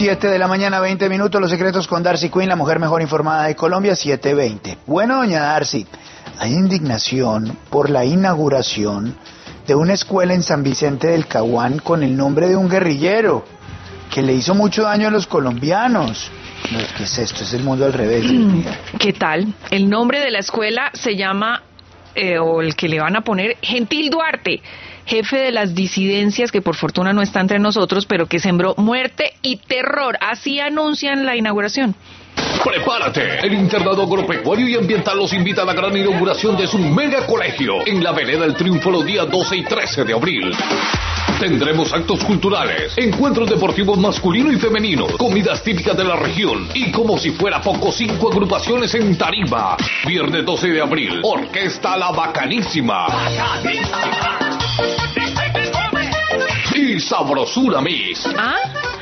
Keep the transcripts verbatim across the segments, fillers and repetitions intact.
siete de la mañana, veinte minutos, Los Secretos con Darcy Quinn, la mujer mejor informada de Colombia, siete veinte. Bueno, doña Darcy, hay indignación por la inauguración de una escuela en San Vicente del Caguán con el nombre de un guerrillero que le hizo mucho daño a los colombianos. No, ¿qué es esto? Es el mundo al revés. ¿Qué tal? El nombre de la escuela se llama, eh, o el que le van a poner, Gentil Duarte, jefe de las disidencias, que por fortuna no está entre nosotros, pero que sembró muerte y terror. Así anuncian la inauguración. ¡Prepárate! El Internado Agropecuario y Ambiental los invita a la gran inauguración de su mega colegio en la Vereda del Triunfo los días doce y trece de abril. Tendremos actos culturales, encuentros deportivos masculino y femenino, comidas típicas de la región y, como si fuera poco, cinco agrupaciones en tarima. Viernes doce de abril, Orquesta La Bacanísima. ¡Bacanísima! Y Sabrosura Miss. ¿Ah?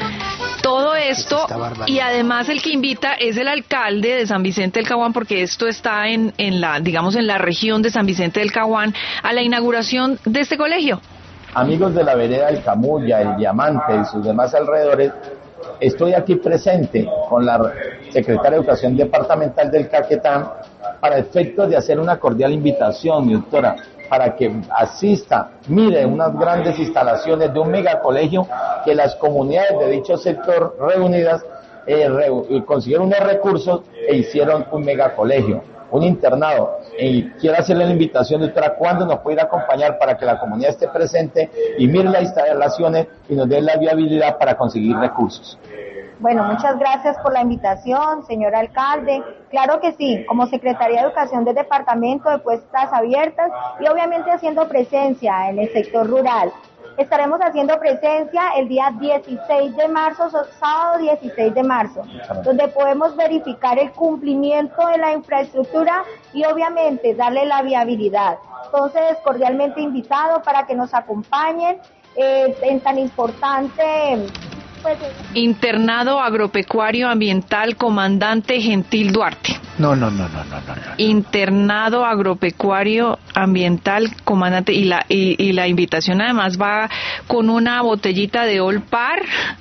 Todo esto, y además el que invita es el alcalde de San Vicente del Caguán, porque esto está en, en la, digamos, en la región de San Vicente del Caguán, a la inauguración de este colegio. Amigos de la vereda del Camuya, el Diamante y sus demás alrededores, estoy aquí presente con la secretaria de Educación Departamental del Caquetá para efectos de hacer una cordial invitación, mi doctora, para que asista, mire unas grandes instalaciones de un megacolegio que las comunidades de dicho sector reunidas eh, re, consiguieron unos recursos e hicieron un megacolegio, un internado. Y quiero hacerle la invitación, doctora, ¿cuándo nos puede ir a acompañar para que la comunidad esté presente y mire las instalaciones y nos dé la viabilidad para conseguir recursos? Bueno, muchas gracias por la invitación, señor alcalde. Claro que sí, como Secretaría de Educación del Departamento, de puertas abiertas y obviamente haciendo presencia en el sector rural. Estaremos haciendo presencia el día dieciséis de marzo, sábado dieciséis de marzo, donde podemos verificar el cumplimiento de la infraestructura y obviamente darle la viabilidad. Entonces, cordialmente invitado para que nos acompañen eh, en tan importante... Pues, Internado Agropecuario Ambiental Comandante Gentil Duarte. No, no, no, no, no, no. Internado Agropecuario Ambiental Comandante, y la y, y la invitación además va con una botellita de Old Par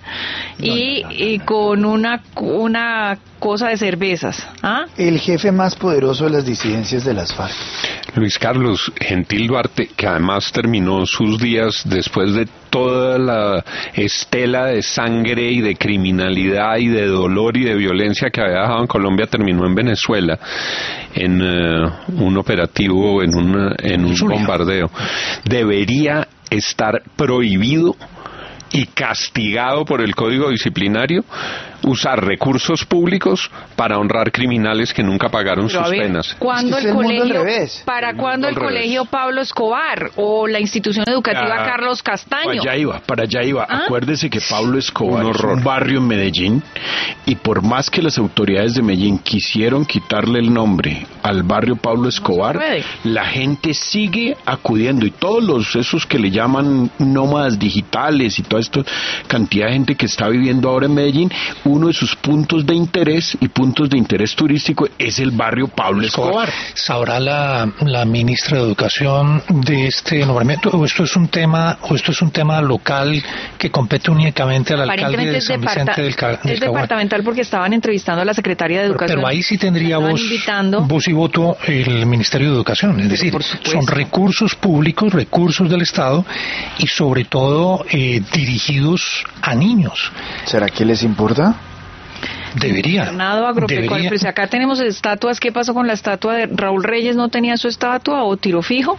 y, no, no, no, no, y con una una cosa de cervezas. ¿Ah? El jefe más poderoso de las disidencias de las FARC. Luis Carlos, Gentil Duarte, que además terminó sus días después de toda la estela de sangre y de criminalidad y de dolor y de violencia que había dejado en Colombia, terminó en Venezuela en uh, un operativo, en, una, en un bombardeo. Debería estar prohibido y castigado por el Código Disciplinario usar recursos públicos para honrar criminales que nunca pagaron Pero sus ver, penas. ¿Cuándo es el, el colegio, ¿Para el cuándo el colegio Pablo Escobar o la institución educativa ah, Carlos Castaño? Para allá iba, para allá iba. ¿Ah? Acuérdese que Pablo Escobar un es un barrio en Medellín, y por más que las autoridades de Medellín quisieron quitarle el nombre al barrio Pablo Escobar, no la gente sigue acudiendo, y todos los esos que le llaman nómadas digitales y toda esta cantidad de gente que está viviendo ahora en Medellín, uno de sus puntos de interés y puntos de interés turístico es el barrio Pablo Escobar. ¿Sabrá la, la ministra de Educación de este nombramiento, o esto es un tema o esto es un tema local que compete únicamente al alcalde de San Vicente del Caguán? Es departamental, porque estaban entrevistando a la secretaria de Educación. Pero, pero ahí sí tendría voz, voz y voto el Ministerio de Educación, es decir, son recursos públicos, recursos del Estado y sobre todo eh, dirigidos a niños. ¿Será que les importa? Debería. Internado Agropecuario. Debería. Pero si acá tenemos estatuas, ¿qué pasó con la estatua de Raúl Reyes? ¿No tenía su estatua o tiro fijo?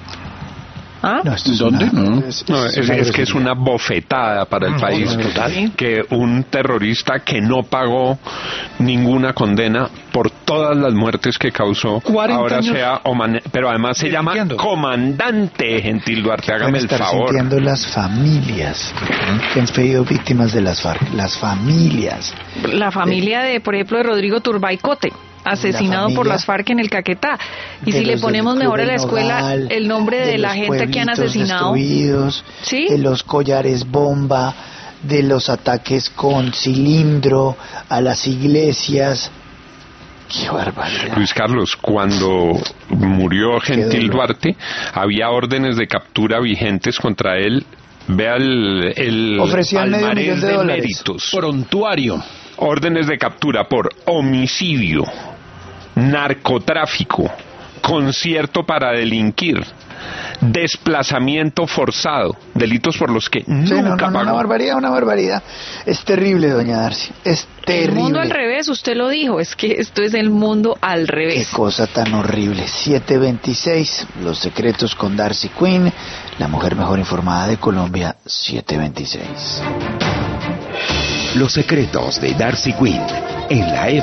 ¿Ah? No, esto es ¿Dónde? Una, no, es, no es, es, una es que es una bofetada para el no, país no, total. que un terrorista que no pagó ninguna condena por todas las muertes que causó ahora años. sea oman- pero además se llama Entiendo. comandante Gentil Duarte, hágame el estar favor. sintiendo las familias que han sido víctimas de las FARC, las familias. La familia de, por ejemplo, de Rodrigo Turbay Cote, asesinado por las FARC en el Caquetá. Y si le ponemos mejor a la escuela Nogal, el nombre de, de la gente que han asesinado, ¿sí? De los collares bomba, de los ataques con cilindro a las iglesias. Qué barbaridad. Luis Carlos, cuando murió Gentil Duarte, había órdenes de captura vigentes contra él Vea el, el Ofrecían medio millón palmarés de de dólares. méritos. Prontuario. Órdenes de captura por homicidio, narcotráfico, concierto para delinquir, desplazamiento forzado, delitos por los que Sí, nunca no, no, no, pagó. una barbaridad, una barbaridad. Es terrible, doña Darcy, es terrible. El mundo al revés, usted lo dijo, es que esto es el mundo al Qué revés. cosa tan horrible. siete veintiséis, Los secretos con Darcy Quinn, la mujer mejor informada de Colombia, siete veintiséis. Los secretos de Darcy Quinn en la